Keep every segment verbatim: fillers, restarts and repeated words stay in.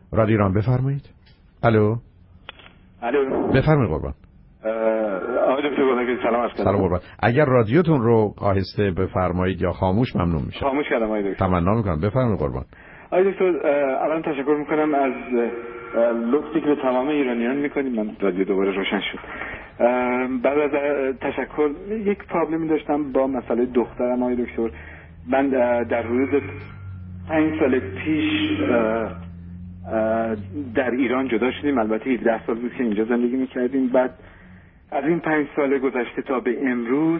رادیو ایران بفرمایید. الو. الو. بفرمایید قربان. آقای دکتر گلنگی سلام عرض سلام قربان. اگر رادیوتون رو آهسته بفرمایید یا خاموش ممنون میشه. خاموش کردم آقای دکتر. تمنا میکنم. بفرمایید قربان. آقای دکتر اولا تشکر میکنم از لطفی که به تمام ایرانیان میکنیم. من رادیو دوباره روشن شد. بعد از تشکر یک پرابلمی داشتم با مسئله دخترم آقای دکتر. من در حدود پنج سال پیش در ایران جدا شدیم. البته هفده سال بود که اینجا زندگی میکردیم. بعد از این پنج سال گذشته تا به امروز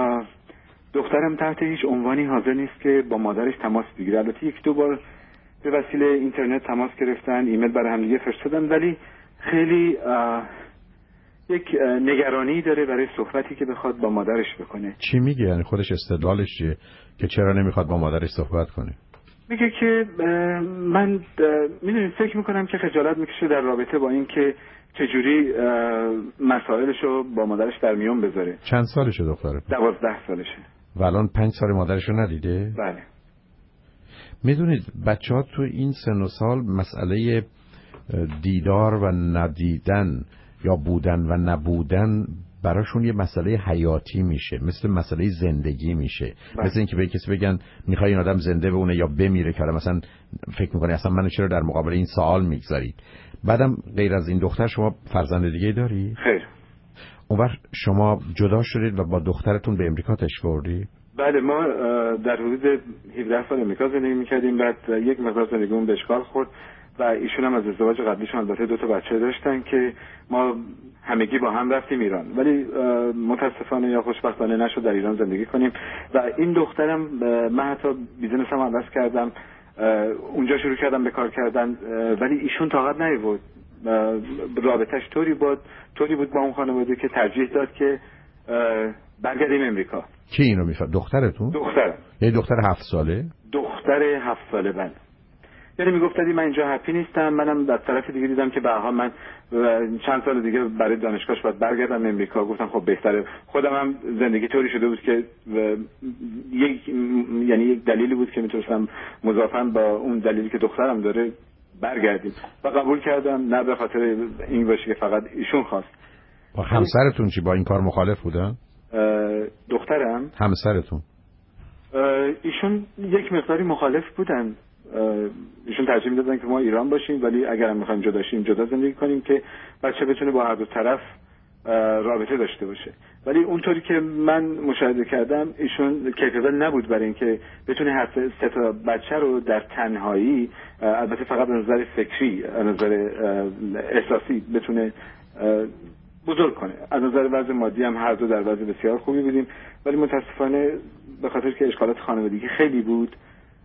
دخترم تحت هیچ عنوانی حاضر نیست که با مادرش تماس بگیره. البته یک دو بار به وسیله اینترنت تماس گرفتن، ایمیل برای هم دیگه فرستادن، ولی خیلی یک نگرانی داره برای صحبتی که بخواد با مادرش بکنه. چی میگه؟ یعنی خودش استدلالش چیه که چرا نمیخواد با مادرش صحبت کنه؟ میگه که من میدونید فکر میکنم که خجالت میکشه در رابطه با این که چجوری مسائلشو با مادرش در میون بذاره. چند سالشه دختره؟ دوازده سالشه. و الان پنج سال مادرشو ندیده؟ بله. میدونید بچه ها تو این سن و سال مسئله دیدار و ندیدن یا بودن و نبودن براشون یه مسئله حیاتی میشه، مثل مسئله زندگی میشه. بله. مثل اینکه به کسی بگن میخوای این آدم زنده بمونه یا بمیره، که مثلا فکر میکنه اصلا منو چرا در مقابل این سوال میگذارید. بعدم غیر از این دختر شما فرزند دیگه داری؟ خیر. اون وقت شما جدا شدید و با دخترتون به امریکا تشریف بردید؟ بله، ما در حدود هفده سال امریکا زندگی میکردیم. بعد یک مقدار زندگیمون به اشغال خورد و ایشون هم از ازدواج قبلیشون البته دو تا بچه داشتن که ما همگی با هم رفتیم ایران، ولی متاسفانه یا خوشبختانه نشد در ایران زندگی کنیم. و این دخترم من حتی بیزنسم عوض کردم، اونجا شروع کردم به کار کردن، ولی ایشون طاقت نیاورد. رابطش طوری بود طوری بود با اون خانواده که ترجیح داد که برگردیم امریکا. کی اینو میفرد؟ دخترتون؟ دخترم. یه دختر هفت ساله؟ دختر هفت ساله بله. یعنی میگفت من اینجا هپی نیستم. منم در طرف دیگه دیدم که به هر حال من چند سال دیگه برای دانشگاهش باید برگردم امریکا. گفتم خب بهتره. خودم هم زندگی طوری شده بود که یک یعنی یک دلیلی بود که میتونستم مضافاً با اون دلیلی که دخترم داره برگردیم و قبول کردم. نه به خاطر این باشه که فقط ایشون خواست. با همسرتون چی با این کار مخالف بودن؟ دخترم؟ همسرتون؟ ایشون یک مقداری مخالف بودن. ایشون ترجیح میدادن که ما ایران باشیم، ولی اگر هم میخوایم جدا شیم جدا زندگی کنیم که بچه بتونه با هر دو طرف رابطه داشته باشه. ولی اونطوری که من مشاهده کردم ایشون کیفیت نبود برای اینکه بتونه هر سه تا بچه رو در تنهایی، البته فقط از نظر فکری، از نظر احساسی بتونه بزرگ کنه. از نظر وضع مادی هم هر دو در وضع بسیار خوبی بودیم، ولی متاسفانه به خاطر که اشکالات خانوادگی خیلی بود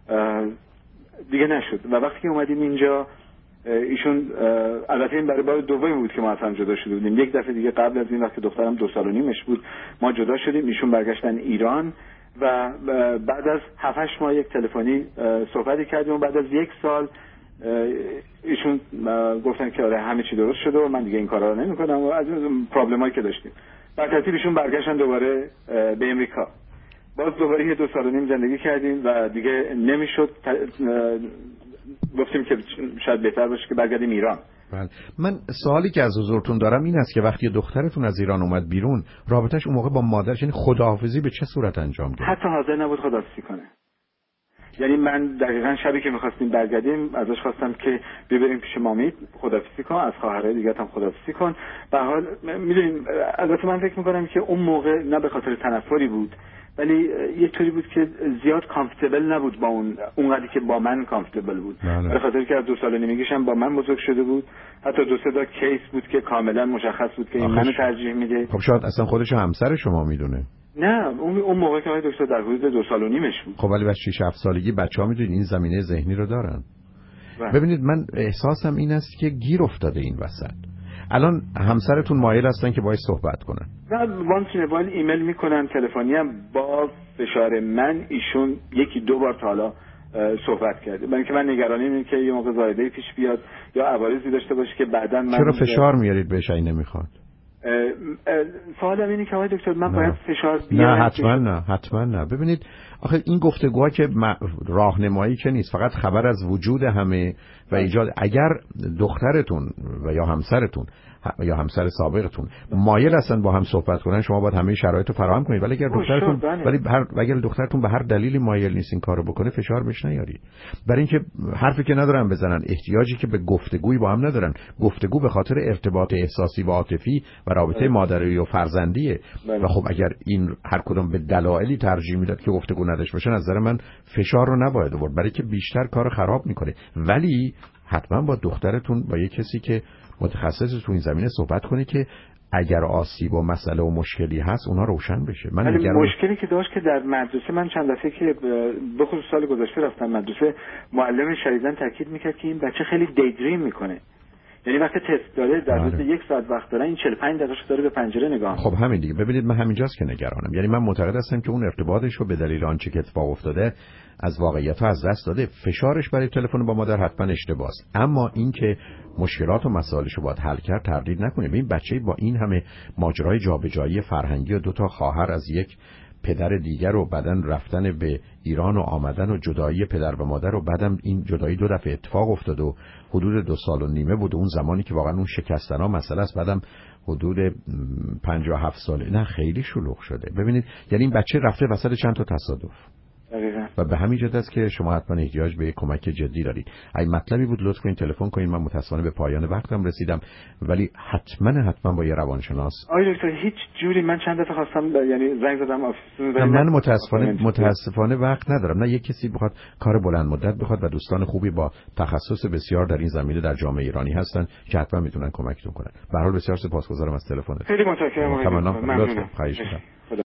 دیگه نشد. و وقتی که اومدیم اینجا ایشون، البته این برای بار دومی بود که ما از هم جدا شده بودیم. یک دفعه دیگه قبل از این وقت که دخترم دو سال و نیمش بود ما جدا شدیم. ایشون برگشتن ایران و بعد از هفت هشت ماه یک تلفنی صحبتی کردیم و بعد از یک سال ایشون گفتن که آره همه چی درست شده و من دیگه این کارا رو نمی‌کنم و از اون پرابلمایی که داشتیم. بعد ترتیب ایشون برگشتن دوباره به امریکا. باز دوباره یه دو سال و نیم زندگی کردیم و دیگه نمیشد. گفتیم که شاید بهتر باشه که برگردیم ایران. بله. من سوالی که از حضورتون دارم این است که وقتی دخترتون از ایران اومد بیرون، رابطش اون موقع با مادرش یعنی خداحافظی به چه صورت انجام داد؟ حتی حاضر نبود خداحافظی کنه. یعنی من دقیقاً شبی که می‌خواستیم برگردیم ازش خواستم که ببریم پیش مامی خداحافظی کن، از خواهرای دیگه هم خداحافظی کن. به هر حال می‌دونیم، البته من فکر می‌کنم که اون موقع نه به خاطر تنفری بود، ولی یه طوری بود که زیاد کامفتبل نبود با اون اونقدری که با من کامفتبل بود. به خاطر که از دو سال نیمگیش هم با من بزرگ شده بود. حتی دو سه تا کیس بود که کاملا مشخص بود که این منو ترجیح میده. خب شاید اصلا خودش همسر شما میدونه. نه اون اون موقع که دکتر در حدود دو سال و نیمش بود. خب ولی بچه شش هفت سالگی بچه‌ها میدونید این زمینه ذهنی رو دارن. بله. ببینید من احساسم این است که گیر افتاده این وسط. الان همسرتون مایل هستن که باهاش صحبت کنن؟ نه وانسینه وایل ایمیل میکنن، تلفنی هم با فشار من ایشون یکی دو بار تا حالا صحبت کرده. من که من نگرانی اینه که یه موقع زایده پیش بیاد یا عوارضی داشته باشه که بعداً من. چرا فشار میارید بهش این نمیخواد؟ سوالم اینه که آقای دکتر من نه. باید فشار بیارم؟ نه حتما نه حتما نه. ببینید آخه این گفتگوها که راهنمایی که نیست، فقط خبر از وجود همه و ایجاد. اگر دخترتون و یا همسرتون یا همسر سابقتون مایل هستن با هم صحبت کنن، شما باید همه شرایط رو فراهم کنید. ولی اگر دخترتون ولی هر اگر دخترتون به هر دلیلی مایل نیست این کارو بکنه، فشار بهش نیارید. برای اینکه حرفی که ندارن بزنن، احتیاجی که به گفتگوی با هم ندارن. گفتگو به خاطر ارتباط احساسی و عاطفی و رابطه مادری و فرزندیه. و خب اگر این هر کدوم به دلایلی ترجیح میداد که گفتگو نداشته باشه، نظر من فشار رو نباید آورد، برای که بیشتر کار خراب میکنه. ولی حتما با دخترتون، با یه کسی که متخصص تو این زمینه صحبت کنه که اگر آسیب و مسئله و مشکلی هست اونها روشن بشه. من اگر مشکلی که داشت که در مدرسه، من چند دفعه که به خصوص سال گذشته رفتم مدرسه، معلم شدیداً تاکید میکرد که این بچه خیلی دیدریم میکنه. یعنی وقتی تست داره در روز یک ساعت وقت داره، این چهل و پنج دقیقه داره به پنجره نگاه. خب همین دیگه. ببینید من همینجاست که نگرانم. یعنی من معتقد هستم که اون ارتباطش رو به دلیل آنچه که اتفاق افتاده از واقعیت ها از دست داده. فشارش برای تلفن با مادر حتما اشتباهه، اما اینکه مشکلات و مسائلش رو باید حل کرد تردید نکنید. این بچه با این همه ماجرای جابجایی فرهنگی و دو تا خواهر از یک پدر دیگر و بعدن رفتن به ایران و آمدن و جدایی پدر و مادر و بعدم این جدایی دو دفعه اتفاق افتاد و حدود دو سال و نیمه بود، اون زمانی که واقعا اون شکستنا مسئله است. بعدم حدود پنجاه و هفت ساله، نه خیلی شلوغ شده. ببینید یعنی این بچه رفته وسط چند تا تصادف دقیقاً. و به همین جهت است که شما حتما احتیاج به کمک جدی دارید. اگه مطلبی بود لطف کنید تلفن کنید. من متاسفانه به پایان وقتم رسیدم، ولی حتما حتما با یه روانشناس. آقای دکتر هیچ جوری من چند دفعه خواستم یعنی زنگ زدم آفیس، من متاسفانه متاسفانه وقت ندارم. نه یک کسی بخواد کار بلند مدت بخواد و دوستان خوبی با تخصص بسیار در این زمینه در جامعه ایرانی هستن که حتما میتونن کمکتون کنن. به هر حال بسیار سپاسگزارم از تلفنت. خیلی متشکرم. ممنونم. خواهش می‌کنم.